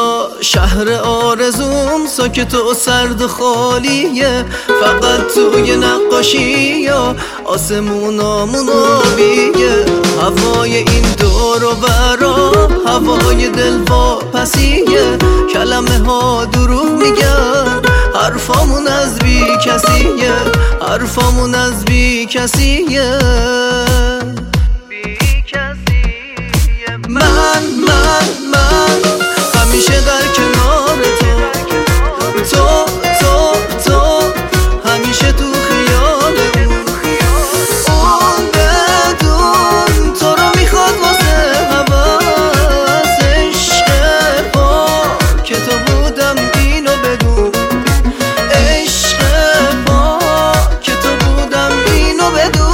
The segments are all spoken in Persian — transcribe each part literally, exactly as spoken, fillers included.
اینجا شهر آرزوم ساکت و سرد و خالیه، فقط توی نقاشی یا آسمونامون آبیه. هوای این دور و برا هوای دلواپسیه، کلمه ها دروغ میگن حرفامون از بی کسیه، حرفامون از بی کسیه. من من من همیشه در کنار تو، تو تو تو همیشه تو خیالمون. اون بدون تو رو میخواد واسه حواس، عشق با که تو بودم اینو بدون، عشق با که تو بودم اینو بدون.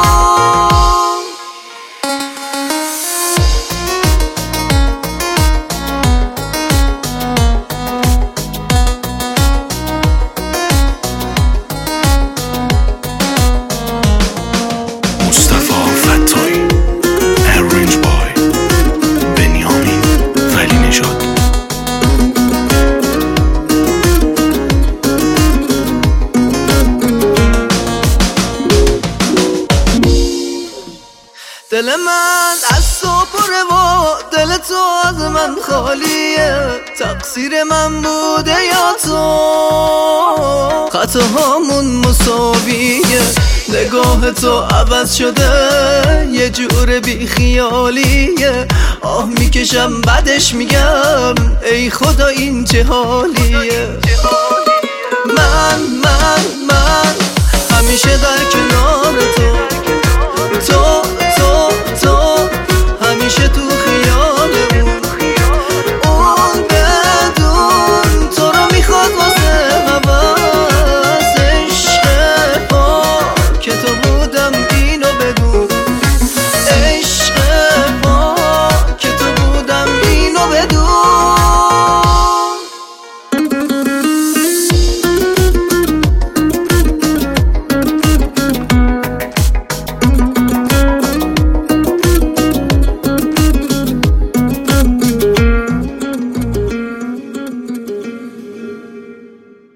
دل من از تو پره و دل تو از من خالیه، تقصیر من بوده یا تو؟ خطاهامون مساویه، نگاه تو عوض شده یه جور بی خیالیه. آه میکشم بعدش میگم ای خدا این چه حالیه.